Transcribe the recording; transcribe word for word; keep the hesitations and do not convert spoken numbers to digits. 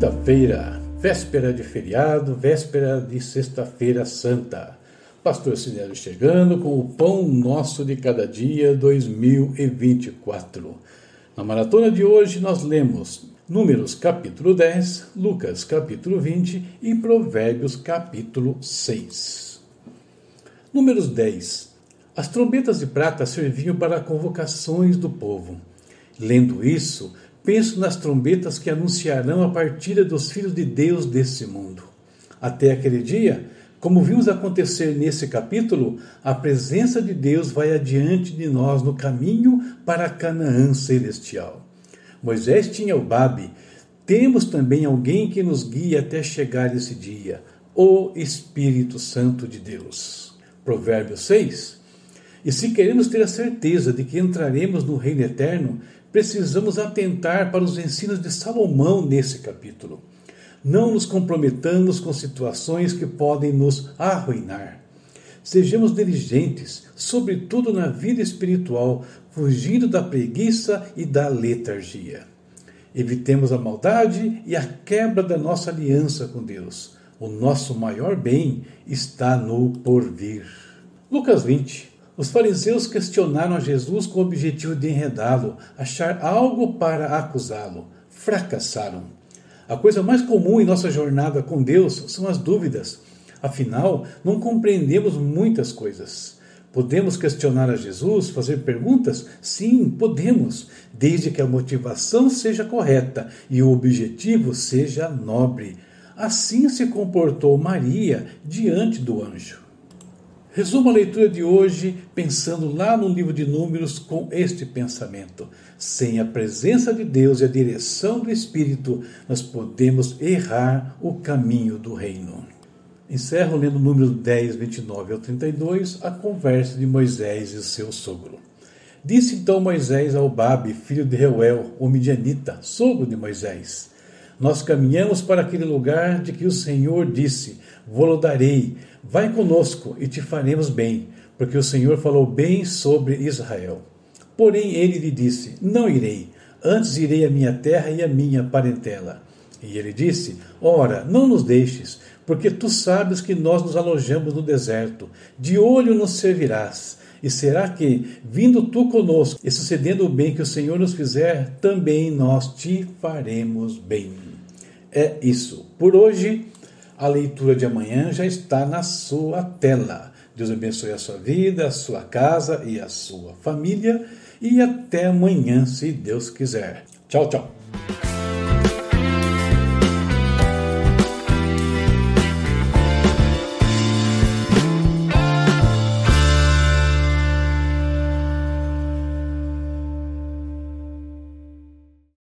Quinta-feira, véspera de feriado, véspera de sexta-feira santa. Pastor Sinélio chegando com o Pão Nosso de Cada Dia dois mil e vinte e quatro. Na maratona de hoje nós lemos Números capítulo dez, Lucas capítulo vinte e Provérbios capítulo seis. Números dez. As trombetas de prata serviam para convocações do povo. Lendo isso, penso nas trombetas que anunciarão a partida dos filhos de Deus desse mundo. Até aquele dia, como vimos acontecer nesse capítulo, a presença de Deus vai adiante de nós no caminho para Canaã celestial. Moisés tinha o Babe. Temos também alguém que nos guia até chegar esse dia, o Espírito Santo de Deus. Provérbios seis. E se queremos ter a certeza de que entraremos no reino eterno, precisamos atentar para os ensinos de Salomão nesse capítulo. Não nos comprometamos com situações que podem nos arruinar. Sejamos diligentes, sobretudo na vida espiritual, fugindo da preguiça e da letargia. Evitemos a maldade e a quebra da nossa aliança com Deus. O nosso maior bem está no porvir. Lucas vinte. Os fariseus questionaram a Jesus com o objetivo de enredá-lo, achar algo para acusá-lo. Fracassaram. A coisa mais comum em nossa jornada com Deus são as dúvidas. Afinal, não compreendemos muitas coisas. Podemos questionar a Jesus, fazer perguntas? Sim, podemos, desde que a motivação seja correta e o objetivo seja nobre. Assim se comportou Maria diante do anjo. Resumo a leitura de hoje pensando lá no livro de Números com este pensamento. Sem a presença de Deus e a direção do Espírito, nós podemos errar o caminho do reino. Encerro lendo Números dez, vinte e nove ao trinta e dois, a conversa de Moisés e seu sogro. Disse então Moisés ao Babe, filho de Reuel, o midianita, sogro de Moisés: Nós caminhamos para aquele lugar de que o Senhor disse: Vou-lo darei, vai conosco e te faremos bem, porque o Senhor falou bem sobre Israel. Porém ele lhe disse: Não irei, antes irei à minha terra e à minha parentela. E ele disse: Ora, não nos deixes, porque tu sabes que nós nos alojamos no deserto, de olho nos servirás. E será que, vindo tu conosco e sucedendo o bem que o Senhor nos fizer, também nós te faremos bem. É isso. Por hoje, a leitura de amanhã já está na sua tela. Deus abençoe a sua vida, a sua casa e a sua família. E até amanhã, se Deus quiser. Tchau, tchau.